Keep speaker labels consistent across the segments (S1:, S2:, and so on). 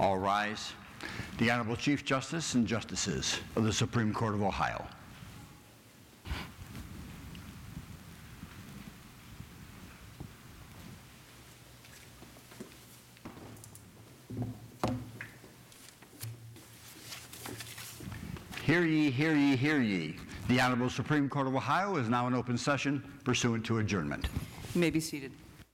S1: All rise. The Honorable Chief Justice and Justices of the Supreme Court of Ohio. Hear ye, hear ye, hear ye. The Honorable Supreme Court of Ohio is now in open session pursuant to adjournment.
S2: You may be seated.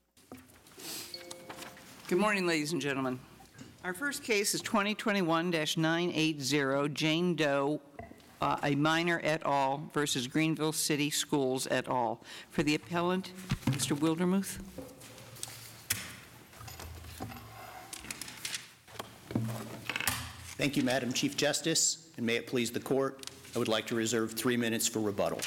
S2: Good morning, ladies and gentlemen. Our first case is 2021-980, Jane Doe, a minor et al. Versus Greenville City Schools et al. For the appellant, Mr. Wildermuth.
S3: Thank you, Madam Chief Justice, and may it please the Court, I would like to reserve 3 minutes for rebuttal.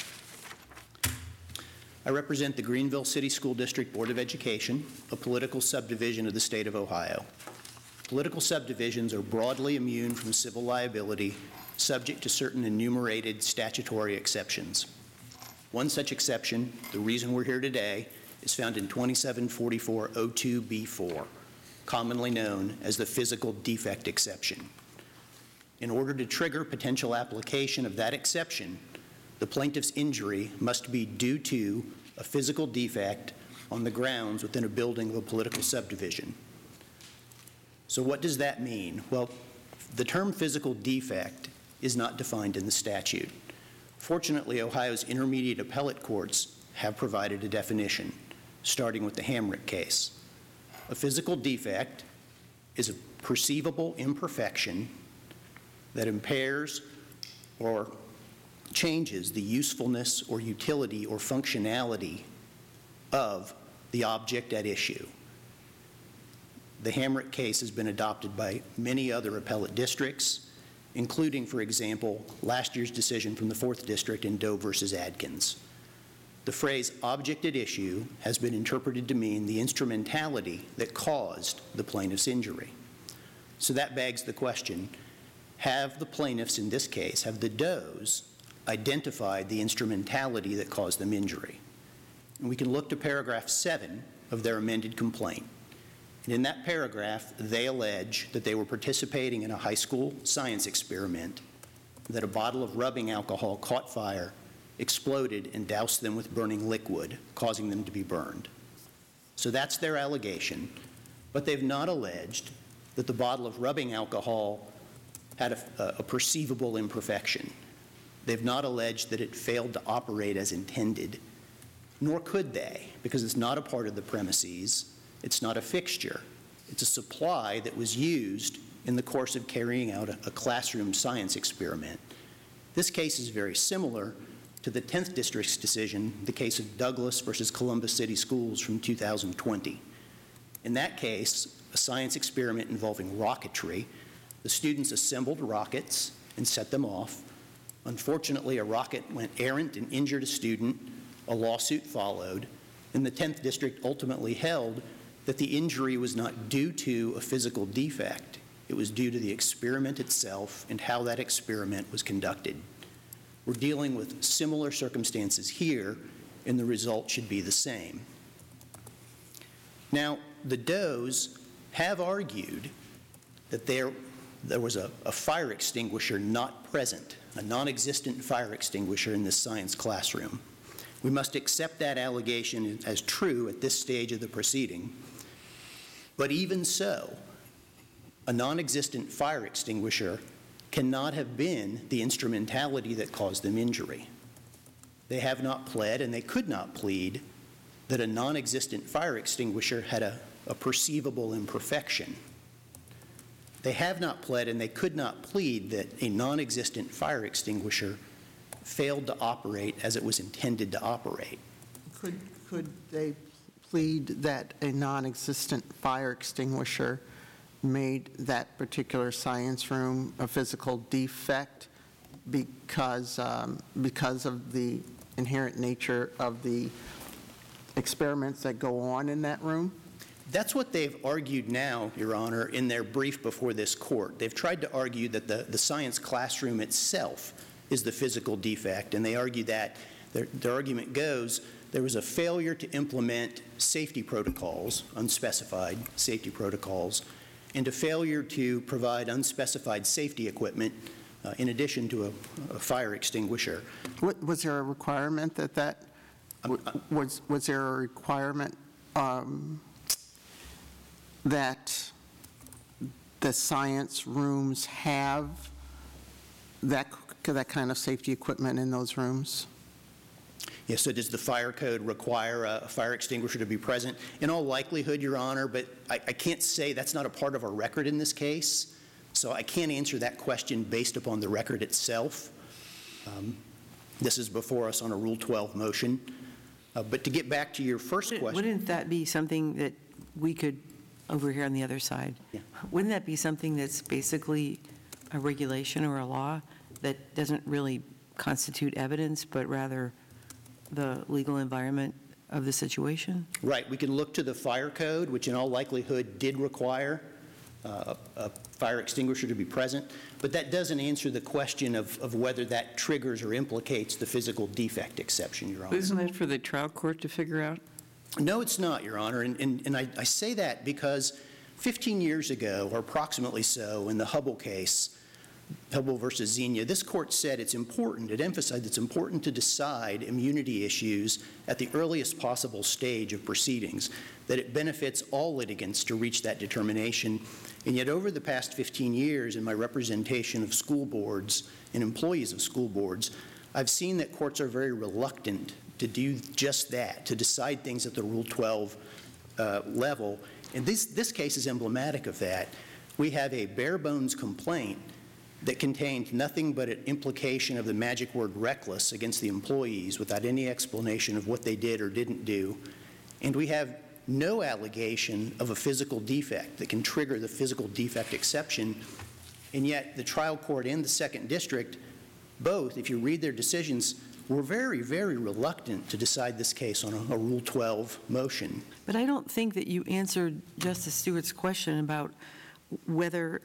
S3: I represent the Greenville City School District Board of Education, a political subdivision of the state of Ohio. Political subdivisions are broadly immune from civil liability, subject to certain enumerated statutory exceptions. One such exception, the reason we're here today, is found in 2744-02B4, commonly known as the physical defect exception. In order to trigger potential application of that exception, the plaintiff's injury must be due to a physical defect on the grounds within a building of a political subdivision. So what does that mean? Well, the term physical defect is not defined in the statute. Fortunately, Ohio's intermediate appellate courts have provided a definition, starting with the Hamrick case. A physical defect is a perceivable imperfection that impairs or changes the usefulness or utility or functionality of the object at issue. The Hamrick case has been adopted by many other appellate districts, including, for example, last year's decision from the 4th District in Doe versus Adkins. The phrase object at issue has been interpreted to mean the instrumentality that caused the plaintiff's injury. So that begs the question, have the plaintiffs in this case, have the Does identified the instrumentality that caused them injury? And we can look to paragraph 7 of their amended complaint. And in that paragraph, they allege that they were participating in a high school science experiment, that a bottle of rubbing alcohol caught fire, exploded, and doused them with burning liquid, causing them to be burned. So that's their allegation. But they've not alleged that the bottle of rubbing alcohol had a perceivable imperfection. They've not alleged that it failed to operate as intended, nor could they, because it's not a part of the premises. It's not a fixture. It's a supply that was used in the course of carrying out a classroom science experiment. This case is very similar to the 10th District's decision, the case of Douglas versus Columbus City Schools from 2020. In that case, a science experiment involving rocketry, the students assembled rockets and set them off. Unfortunately, a rocket went errant and injured a student. A lawsuit followed, and the 10th District ultimately held that the injury was not due to a physical defect. It was due to the experiment itself and how that experiment was conducted. We're dealing with similar circumstances here, and the result should be the same. Now, the Does have argued that there was a fire extinguisher not present, a non-existent fire extinguisher in this science classroom. We must accept that allegation as true at this stage of the proceeding. But even so, a non-existent fire extinguisher cannot have been the instrumentality that caused them injury. They have not pled, and they could not plead, that a non-existent fire extinguisher had a perceivable imperfection. They have not pled, and they could not plead that a non-existent fire extinguisher failed to operate as it was intended to operate.
S4: Could they plead that a non-existent fire extinguisher made that particular science room a physical defect because of the inherent nature of the experiments that go on in that room?
S3: That's what they've argued now, Your Honor, in their brief before this court. They've tried to argue that the science classroom itself is the physical defect, and they argue that, their argument goes, there was a failure to implement safety protocols, unspecified safety protocols, and a failure to provide unspecified safety equipment in addition to a fire extinguisher.
S4: Was there a requirement was there a requirement that the science rooms have that kind of safety equipment in those rooms?
S3: Yes, so does the fire code require a fire extinguisher to be present? In all likelihood, Your Honor, but I can't say, that's not a part of our record in this case, so I can't answer that question based upon the record itself. This is before us on a Rule 12 motion. But to get back to your first question.
S5: Wouldn't that be something that we could, over here on the other side,
S3: Yeah.
S5: wouldn't that be something that's basically a regulation or a law that doesn't really constitute evidence, but rather the legal environment of the situation?
S3: Right, we can look to the fire code, which in all likelihood did require a fire extinguisher to be present, but that doesn't answer the question of whether that triggers or implicates the physical defect exception, Your Honor.
S2: Isn't that for the trial court to figure out?
S3: No, it's not, Your Honor, and I say that because 15 years ago, or approximately so, in the Hubble case, Hubble versus Xenia, this court said it emphasized it's important to decide immunity issues at the earliest possible stage of proceedings, that it benefits all litigants to reach that determination. And yet over the past 15 years in my representation of school boards and employees of school boards, I've seen that courts are very reluctant to do just that, to decide things at the Rule 12 level. And this case is emblematic of that. We have a bare bones complaint that contained nothing but an implication of the magic word reckless against the employees without any explanation of what they did or didn't do. And we have no allegation of a physical defect that can trigger the physical defect exception. And yet the trial court and the second district, both, if you read their decisions, were very, very reluctant to decide this case on a Rule 12 motion.
S5: But I don't think that you answered Justice Stewart's question about whether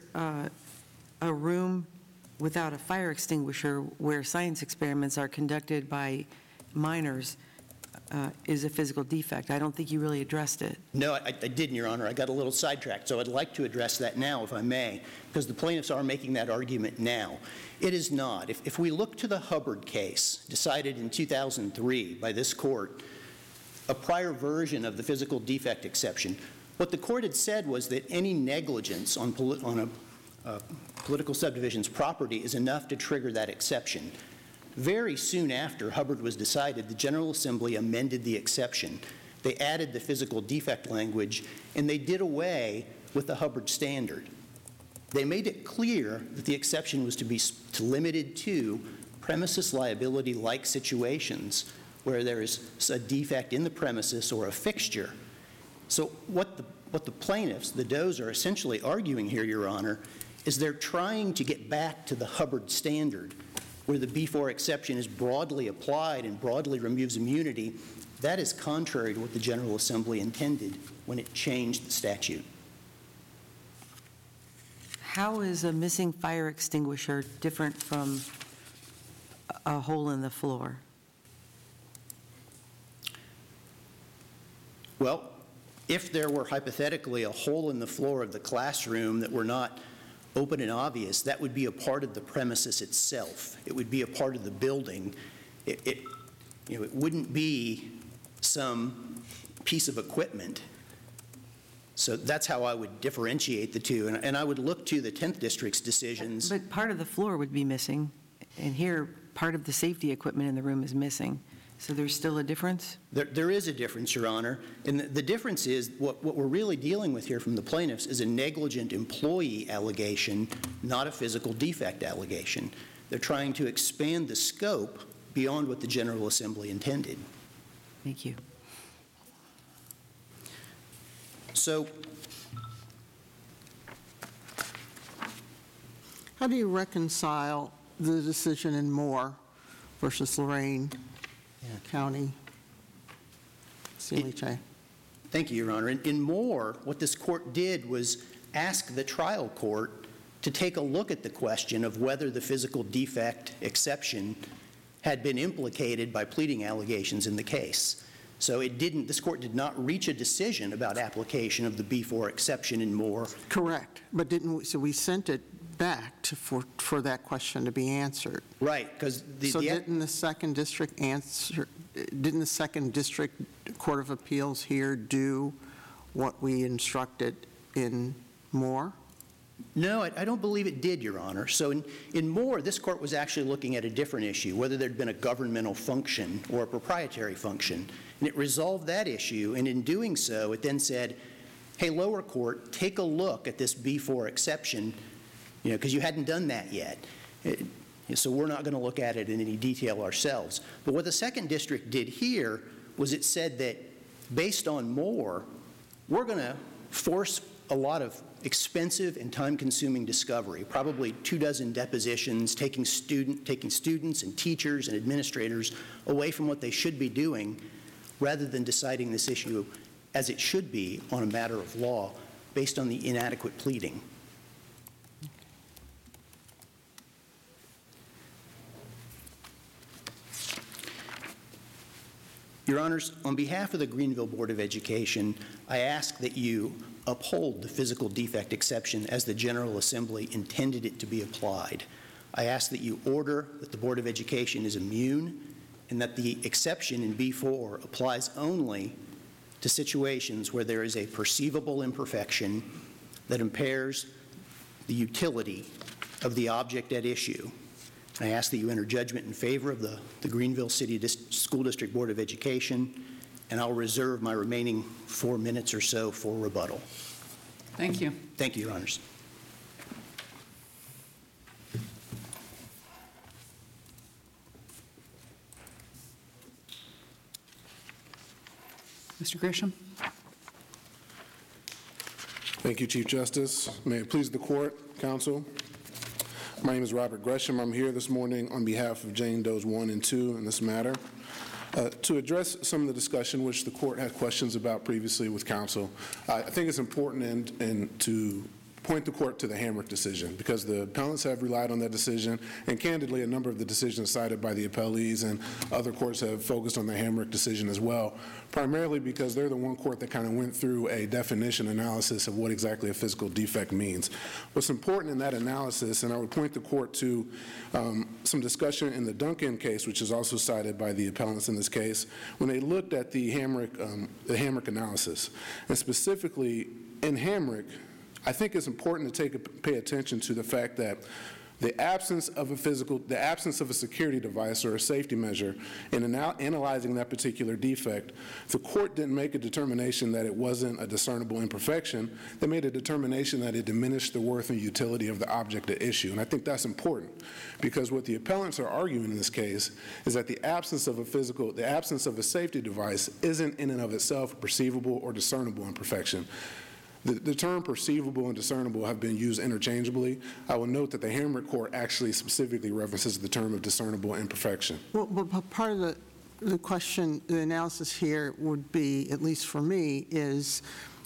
S5: a room without a fire extinguisher where science experiments are conducted by minors is a physical defect. I don't think you really addressed it.
S3: No, I didn't, Your Honor. I got a little sidetracked, so I'd like to address that now, if I may, because the plaintiffs are making that argument now. It is not. If we look to the Hubbard case, decided in 2003 by this court, a prior version of the physical defect exception, what the court had said was that any negligence on a political subdivision's property is enough to trigger that exception. Very soon after Hubbard was decided, the General Assembly amended the exception. They added the physical defect language, and they did away with the Hubbard standard. They made it clear that the exception was to be limited to premises liability-like situations where there is a defect in the premises or a fixture. So what the plaintiffs, the Does, are essentially arguing here, Your Honor, is they're trying to get back to the Hubbard standard where the B4 exception is broadly applied and broadly removes immunity. That is contrary to what the General Assembly intended when it changed the statute.
S5: How is a missing fire extinguisher different from a hole in the floor?
S3: Well, if there were hypothetically a hole in the floor of the classroom that were not open and obvious, that would be a part of the premises itself. It would be a part of the building. It wouldn't be some piece of equipment. So that's how I would differentiate the two. And I would look to the 10th District's decisions.
S5: But part of the floor would be missing, and here, part of the safety equipment in the room is missing. So there's still a difference?
S3: There is a difference, Your Honor. And the difference is what we're really dealing with here from the plaintiffs is a negligent employee allegation, not a physical defect allegation. They're trying to expand the scope beyond what the General Assembly intended.
S5: Thank you.
S3: So
S4: How do you reconcile the decision in Moore versus Lorraine County, CLHA?
S3: thank you, Your Honor. In Moore, what this court did was ask the trial court to take a look at the question of whether the physical defect exception had been implicated by pleading allegations in the case. So this court did not reach a decision about application of the B4 exception in Moore.
S4: Correct. But so we sent it back for that question to be answered.
S3: Right, because
S4: Didn't the second district Court of Appeals here do what we instructed in Moore?
S3: No, I don't believe it did, Your Honor. So in Moore, this court was actually looking at a different issue, whether there'd been a governmental function or a proprietary function. And it resolved that issue, and in doing so, it then said, hey, lower court, take a look at this B4 exception, because you hadn't done that yet. So we're not going to look at it in any detail ourselves. But what the second district did here was it said that based on Moore, we're going to force a lot of expensive and time-consuming discovery, probably 24 depositions, taking students and teachers and administrators away from what they should be doing, rather than deciding this issue as it should be on a matter of law based on the inadequate pleading. Your Honors, on behalf of the Greenville Board of Education, I ask that you uphold the physical defect exception as the General Assembly intended it to be applied. I ask that you order that the Board of Education is immune and that the exception in B4 applies only to situations where there is a perceivable imperfection that impairs the utility of the object at issue. I ask that you enter judgment in favor of the Greenville City School District Board of Education, and I'll reserve my remaining 4 minutes or so for rebuttal.
S2: Thank you.
S3: Thank you, Your Honors.
S2: Mr. Grisham?
S6: Thank you, Chief Justice. May it please the court, counsel. My name is Robert Gresham. I'm here this morning on behalf of Jane Does 1 and 2 in this matter. To address some of the discussion which the court had questions about previously with counsel, I think it's important to point the court to the Hamrick decision, because the appellants have relied on that decision, and candidly, a number of the decisions cited by the appellees and other courts have focused on the Hamrick decision as well, primarily because they're the one court that kind of went through a definition analysis of what exactly a physical defect means. What's important in that analysis, and I would point the court to some discussion in the Duncan case, which is also cited by the appellants in this case, when they looked at the Hamrick analysis. And specifically, in Hamrick, I think it's important to pay attention to the fact that the absence of a security device or a safety measure in analyzing that particular defect, the court didn't make a determination that it wasn't a discernible imperfection. They made a determination that it diminished the worth and utility of the object at issue. And I think that's important, because what the appellants are arguing in this case is that the absence of a safety device isn't in and of itself a perceivable or discernible imperfection. The term perceivable and discernible have been used interchangeably. I will note that the Hamrick court actually specifically references the term of discernible imperfection.
S4: Well, part of the question, the analysis here would be, at least for me, is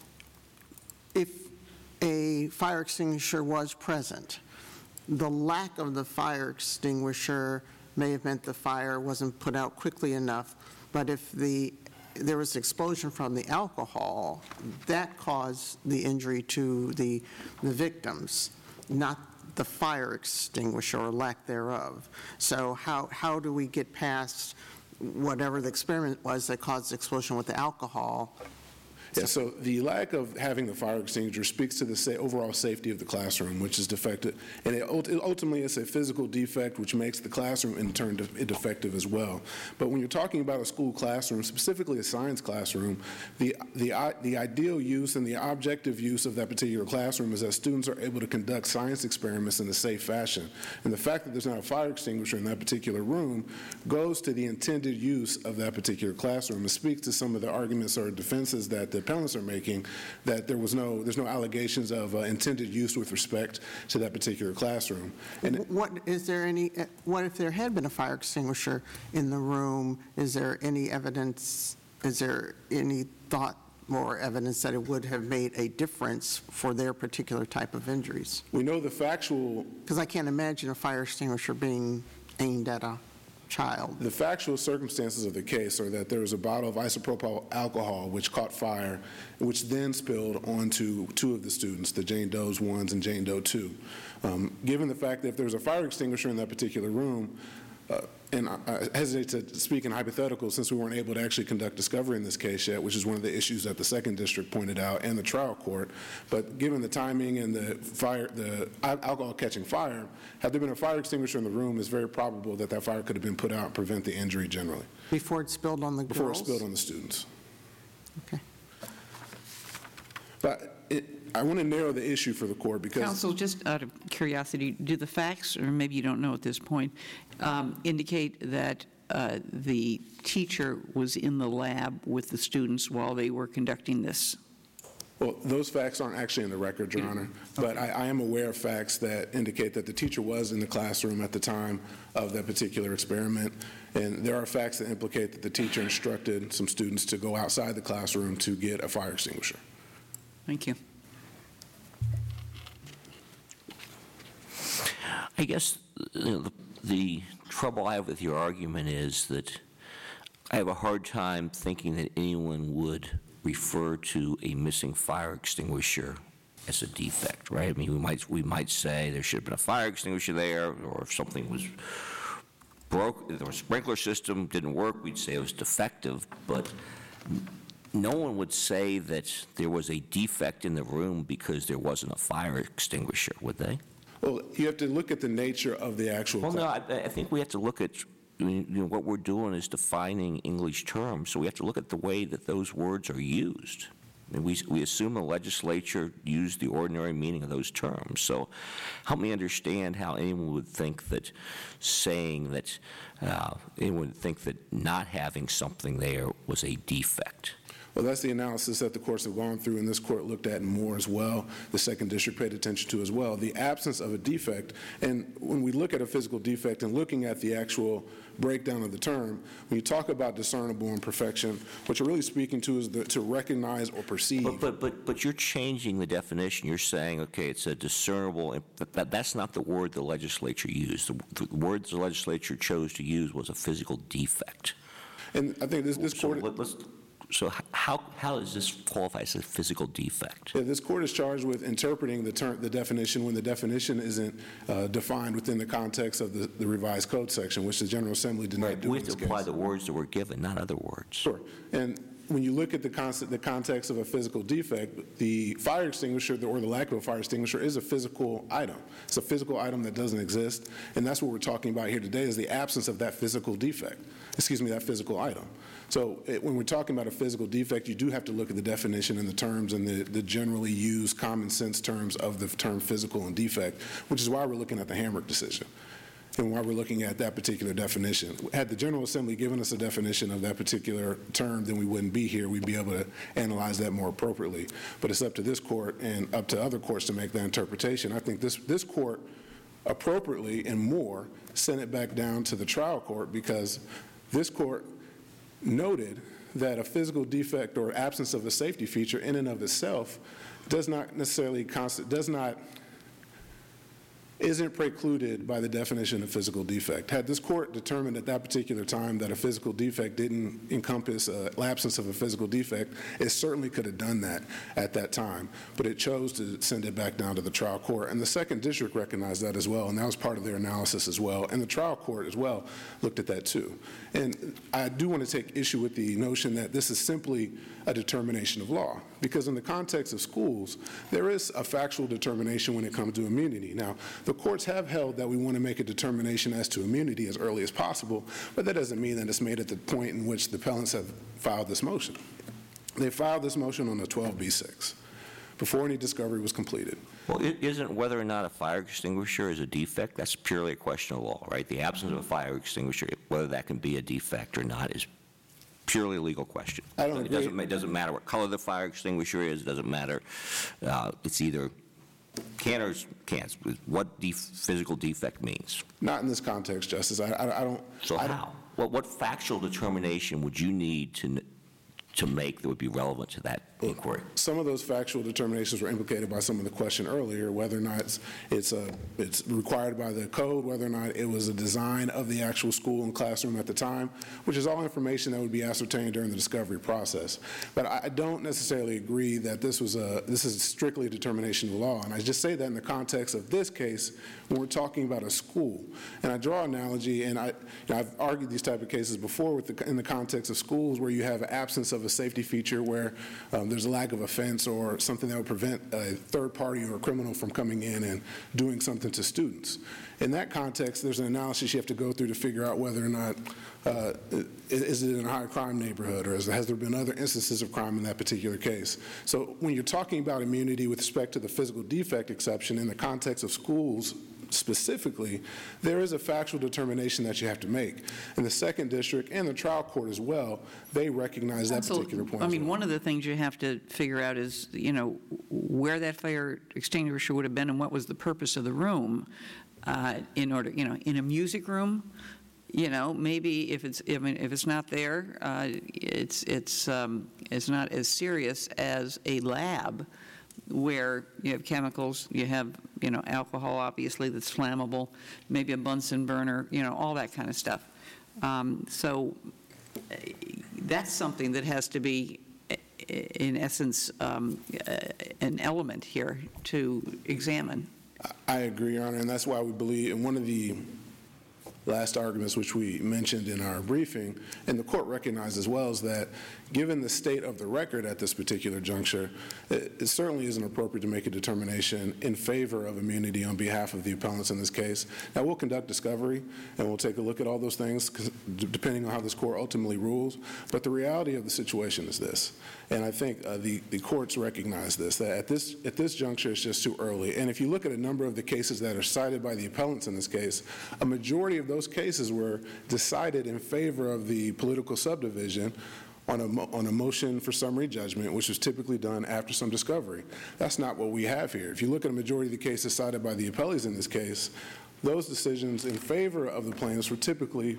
S4: if a fire extinguisher was present, the lack of the fire extinguisher may have meant the fire wasn't put out quickly enough, but if there was explosion from the alcohol, that caused the injury to the victims, not the fire extinguisher or lack thereof. So how do we get past whatever the experiment was that caused the explosion with the alcohol?
S6: Yeah, so the lack of having the fire extinguisher speaks to the overall safety of the classroom, which is defective. And ultimately, it's a physical defect, which makes the classroom in turn defective as well. But when you're talking about a school classroom, specifically a science classroom, the ideal use and the objective use of that particular classroom is that students are able to conduct science experiments in a safe fashion. And the fact that there's not a fire extinguisher in that particular room goes to the intended use of that particular classroom. It speaks to some of the arguments or defenses that the appellants are making, that there's no allegations of intended use with respect to that particular classroom. And
S4: what if there had been a fire extinguisher in the room? Is there any evidence, is there any thought or evidence that it would have made a difference for their particular type of injuries?
S6: we know the factual.
S4: Because I can't imagine a fire extinguisher being aimed at a child?
S6: The factual circumstances of the case are that there was a bottle of isopropyl alcohol which caught fire, which then spilled onto two of the students, the Jane Doe's 1s and Jane Doe 2. Given the fact that if there was a fire extinguisher in that particular room, and I hesitate to speak in hypotheticals since we weren't able to actually conduct discovery in this case yet, which is one of the issues that the second district pointed out and the trial court. But given the timing and the alcohol catching fire, had there been a fire extinguisher in the room, it's very probable that that fire could have been put out and prevent the injury generally.
S4: Before it spilled on the girls?
S6: Before it spilled on the students.
S4: Okay.
S6: But I want to narrow the issue for the court because...
S2: Counsel, just out of curiosity, do the facts, or maybe you don't know at this point, indicate that the teacher was in the lab with the students while they were conducting this?
S6: Well, those facts aren't actually in the record, Your Honor, but I am aware of facts that indicate that the teacher was in the classroom at the time of that particular experiment, and there are facts that implicate that the teacher instructed some students to go outside the classroom to get a fire extinguisher.
S2: Thank you.
S7: I guess the trouble I have with your argument is that I have a hard time thinking that anyone would refer to a missing fire extinguisher as a defect, right? I mean, we might say there should have been a fire extinguisher there, or if something was broke, if the sprinkler system didn't work, we'd say it was defective, but no one would say that there was a defect in the room because there wasn't a fire extinguisher, would they?
S6: Well, you have to look at the nature of the actual...
S7: Well, no, I think we have to look at, what we're doing is defining English terms, so we have to look at the way that those words are used. I mean, we assume the legislature used the ordinary meaning of those terms. So help me understand how anyone would think that saying that, anyone would think that not having something there was a defect.
S6: Well, that's the analysis that the courts have gone through, and this court looked at more as well. The second district paid attention to as well. The absence of a defect, and when we look at a physical defect and looking at the actual breakdown of the term, when you talk about discernible imperfection, what you're really speaking to is to recognize or perceive.
S7: But you're changing the definition. You're saying, okay, it's a discernible. That's not the word the legislature used. The word the legislature chose to use was a physical defect.
S6: And I think this court...
S7: So how does this qualify as a physical defect?
S6: Yeah, this court is charged with interpreting the definition when the definition isn't defined within the context of the revised code section, which the General Assembly did not do
S7: We
S6: in
S7: have
S6: this
S7: to apply
S6: case.
S7: the words that were given, not other words.
S6: Sure. And when you look at the context of a physical defect, the fire extinguisher or the lack of a fire extinguisher is a physical item. It's a physical item that doesn't exist, and that's what we're talking about here today is the absence of that physical defect, that physical item. So when we're talking about a physical defect, you do have to look at the definition and the terms and the generally used common sense terms of the term physical and defect, which is why we're looking at the Hamrick decision and why we're looking at that particular definition. Had the General Assembly given us a definition of that particular term, then we wouldn't be here. We'd be able to analyze that more appropriately. But it's up to this court and up to other courts to make that interpretation. I think this court appropriately and more sent it back down to the trial court because this court noted that a physical defect or absence of a safety feature in and of itself does not necessarily isn't precluded by the definition of physical defect. Had this court determined at that particular time that a physical defect didn't encompass an absence of a physical defect, it certainly could have done that at that time, but it chose to send it back down to the trial court. And the second district recognized that as well, and that was part of their analysis as well. And the trial court as well looked at that too. And I do want to take issue with the notion that this is simply a determination of law, because in the context of schools, there is a factual determination when it comes to immunity. Now, the courts have held that we want to make a determination as to immunity as early as possible, but that doesn't mean that it's made at the point in which the appellants have filed this motion. They filed this motion on a 12B6 before any discovery was completed.
S7: Well, isn't whether or not a fire extinguisher is a defect, that's purely a question of law, right? The absence of a fire extinguisher, whether that can be a defect or not, is purely a legal question.
S6: I don't agree.
S7: It doesn't matter what color the fire extinguisher is. It doesn't matter. It's either can or can't. What physical defect means.
S6: Not in this context, Justice. I don't.
S7: So how? What factual determination would you need to make that would be relevant to that inquiry?
S6: Some of those factual determinations were implicated by some of the question earlier, whether or not it's required by the code, whether or not it was a design of the actual school and classroom at the time, which is all information that would be ascertained during the discovery process. But I don't necessarily agree that this is strictly a determination of law. And I just say that in the context of this case, when we're talking about a school. And I draw an analogy, and I've argued these type of cases before in the context of schools where you have an absence of a safety feature where there's a lack of offense or something that would prevent a third party or a criminal from coming in and doing something to students. In that context, there's an analysis you have to go through to figure out whether or not is it in a high crime neighborhood, or has there been other instances of crime in that particular case. So when you're talking about immunity with respect to the physical defect exception in the context of schools specifically, there is a factual determination that you have to make. And the second district and the trial court as well, they recognize that particular point.
S2: I mean, one of the things you have to figure out is, where that fire extinguisher would have been and what was the purpose of the room in order, in a music room, maybe if it's not there, it's not as serious as a lab where you have chemicals, you have, alcohol, obviously, that's flammable, maybe a Bunsen burner, all that kind of stuff. So that's something that has to be, in essence, an element here to examine.
S6: I agree, Your Honor, and that's why we believe, in one of the last arguments which we mentioned in our briefing, and the court recognized as well, is that given the state of the record at this particular juncture, it certainly isn't appropriate to make a determination in favor of immunity on behalf of the appellants in this case. Now, we'll conduct discovery, and we'll take a look at all those things, depending on how this court ultimately rules. But the reality of the situation is this, and I think the courts recognize this, that at this juncture, it's just too early. And if you look at a number of the cases that are cited by the appellants in this case, a majority of those cases were decided in favor of the political subdivision on a motion for summary judgment, which is typically done after some discovery. That's not what we have here. If you look at a majority of the cases cited by the appellees in this case, those decisions in favor of the plaintiffs were typically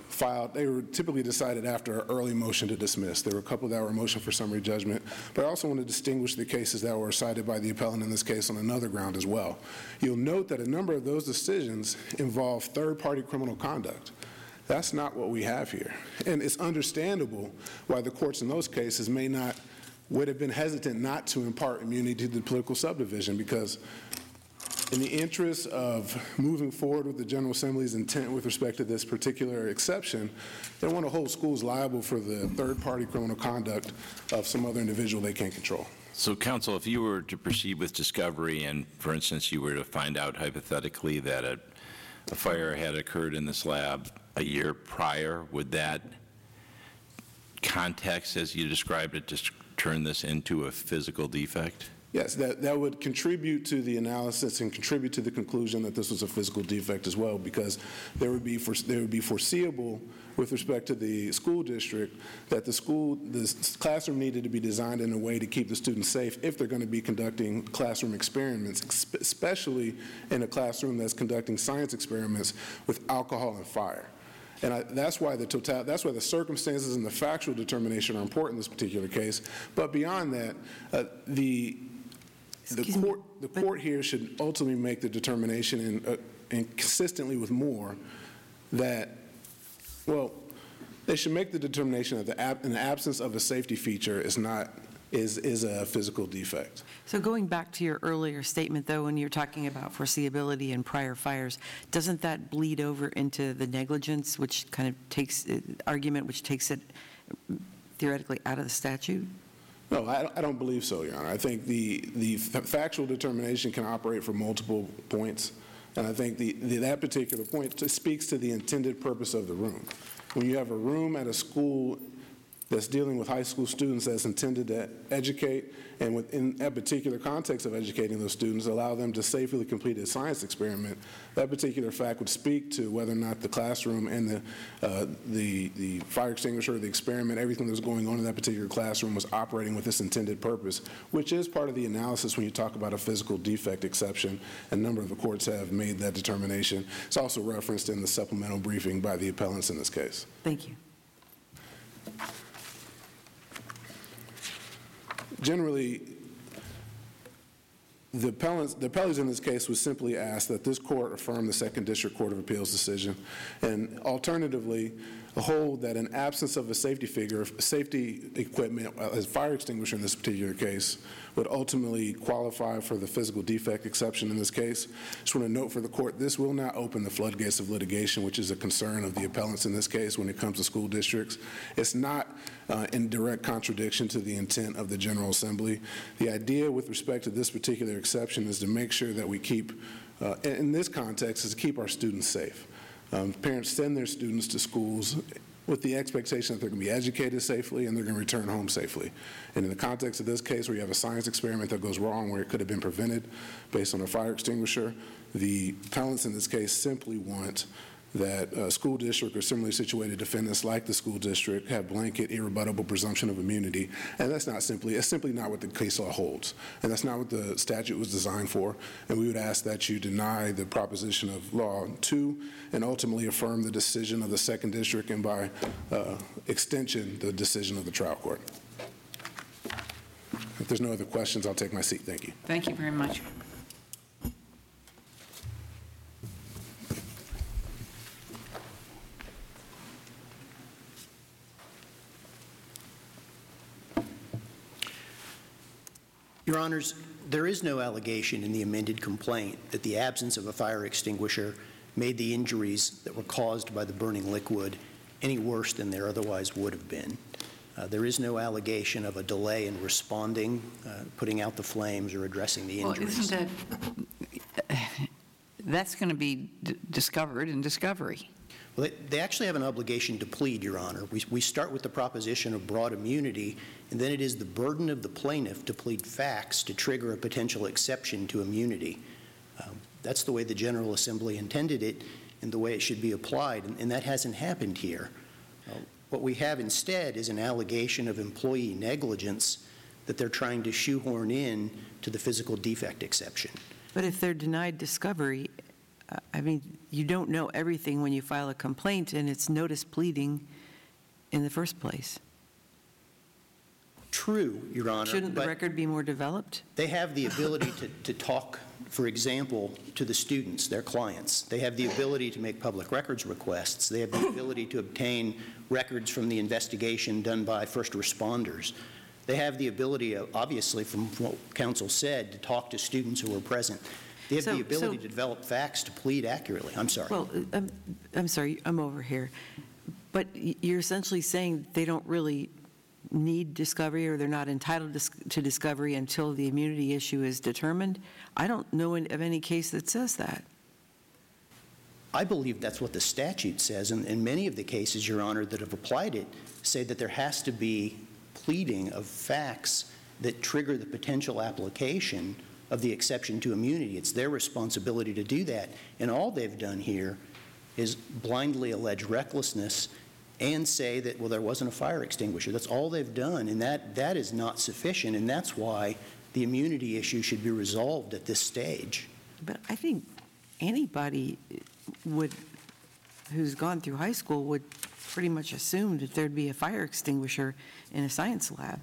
S6: decided after an early motion to dismiss. There were a couple that were a motion for summary judgment, but I also want to distinguish the cases that were cited by the appellant in this case on another ground as well. You'll note that a number of those decisions involve third-party criminal conduct. That's not what we have here. And it's understandable why the courts in those cases would have been hesitant not to impart immunity to the political subdivision, because in the interest of moving forward with the General Assembly's intent with respect to this particular exception, they want to hold schools liable for the third-party criminal conduct of some other individual they can't control.
S8: So, counsel, if you were to proceed with discovery and, for instance, you were to find out hypothetically that a fire had occurred in this lab a year prior, would that context, as you described it, just turn this into a physical defect?
S6: Yes, that would contribute to the analysis and contribute to the conclusion that this was a physical defect as well, because there would be foreseeable with respect to the school district that the classroom needed to be designed in a way to keep the students safe if they're going to be conducting classroom experiments, especially in a classroom that's conducting science experiments with alcohol and fire. And that's why the circumstances and the factual determination are important in this particular case. But beyond that, the court here should ultimately make the determination, and consistently with Moore, that, well, they should make the determination that in the absence of a safety feature is a physical defect.
S5: So going back to your earlier statement, though, when you're talking about foreseeability and prior fires, doesn't that bleed over into the negligence, which kind of takes it theoretically out of the statute?
S6: No, I don't believe so, Your Honor. I think the factual determination can operate from multiple points, and I think that particular point speaks to the intended purpose of the room. When you have a room at a school that's dealing with high school students that's intended to educate, and within that particular context of educating those students, allow them to safely complete a science experiment, that particular fact would speak to whether or not the classroom and the fire extinguisher, the experiment, everything that was going on in that particular classroom was operating with this intended purpose, which is part of the analysis when you talk about a physical defect exception. A number of the courts have made that determination. It's also referenced in the supplemental briefing by the appellants in this case.
S5: Thank you.
S6: Generally, the appellees in this case would simply ask that this court affirm the Second District Court of Appeals decision, and alternatively, hold that in absence of a safety equipment, as fire extinguisher in this particular case, would ultimately qualify for the physical defect exception in this case. Just want to note for the court, this will not open the floodgates of litigation, which is a concern of the appellants in this case when it comes to school districts. It's not in direct contradiction to the intent of the General Assembly. The idea with respect to this particular exception is to make sure that we keep, in this context, is to keep our students safe. Parents send their students to schools with the expectation that they're going to be educated safely and they're going to return home safely. And in the context of this case, where you have a science experiment that goes wrong where it could have been prevented based on a fire extinguisher, the appellants in this case simply want that a school district or similarly situated defendants like the school district have blanket irrebuttable presumption of immunity, and it's simply not what the case law holds, and that's not what the statute was designed for, and we would ask that you deny the proposition of Law 2 and ultimately affirm the decision of the Second District and by extension the decision of the trial court. If there's no other questions, I'll take my seat. Thank you.
S2: Thank you very much.
S3: Your Honors, there is no allegation in the amended complaint that the absence of a fire extinguisher made the injuries that were caused by the burning liquid any worse than there otherwise would have been. There is no allegation of a delay in responding, putting out the flames, or addressing the injuries.
S2: Well, that's going to be discovered in discovery.
S3: Well, they actually have an obligation to plead, Your Honor. We start with the proposition of broad immunity, and then it is the burden of the plaintiff to plead facts to trigger a potential exception to immunity. That's the way the General Assembly intended it and the way it should be applied, and that hasn't happened here. What we have instead is an allegation of employee negligence that they're trying to shoehorn in to the physical defect exception.
S5: But if they're denied discovery, I mean, you don't know everything when you file a complaint, and it's notice pleading in the first place.
S3: True, Your Honor.
S5: Shouldn't the record be more developed?
S3: They have the ability to talk, for example, to the students, their clients. They have the ability to make public records requests. They have the ability to obtain records from the investigation done by first responders. They have the ability, obviously, from what counsel said, to talk to students who were present. They have the ability to develop facts to plead accurately. I'm sorry.
S5: Well, I'm sorry, I'm over here. But you're essentially saying they don't really need discovery, or they're not entitled to discovery until the immunity issue is determined? I don't know of any case that says that.
S3: I believe that's what the statute says, and many of the cases, Your Honor, that have applied it say that there has to be pleading of facts that trigger the potential application of the exception to immunity. It's their responsibility to do that, and all they've done here is blindly allege recklessness and say that, well, there wasn't a fire extinguisher. That's all they've done, and that is not sufficient, and that's why the immunity issue should be resolved at this stage.
S5: But I think anybody who's gone through high school would pretty much assume that there'd be a fire extinguisher in a science lab.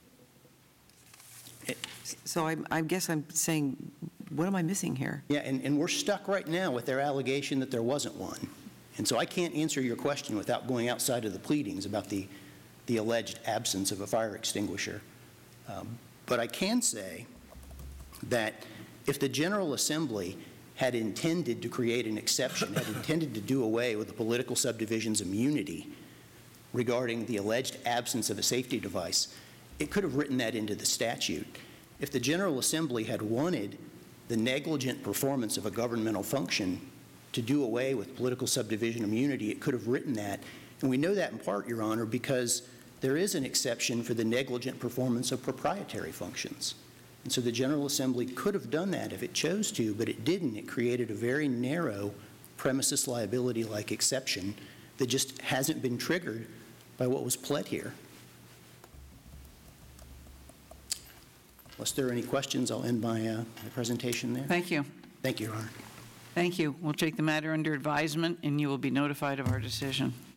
S5: So I guess I'm saying, what am I missing here?
S3: Yeah, and we're stuck right now with their allegation that there wasn't one. And so I can't answer your question without going outside of the pleadings about the alleged absence of a fire extinguisher. But I can say that if the General Assembly had intended to create an exception, had intended to do away with the political subdivision's immunity regarding the alleged absence of a safety device, it could have written that into the statute. If the General Assembly had wanted the negligent performance of a governmental function to do away with political subdivision immunity, it could have written that. And we know that in part, Your Honor, because there is an exception for the negligent performance of proprietary functions. And so the General Assembly could have done that if it chose to, but it didn't. It created a very narrow premises liability-like exception that just hasn't been triggered by what was pled here. Unless there are any questions, I'll end my presentation there.
S2: Thank you.
S3: Thank you, Your Honor.
S2: Thank you. We'll take the matter under advisement, and you will be notified of our decision.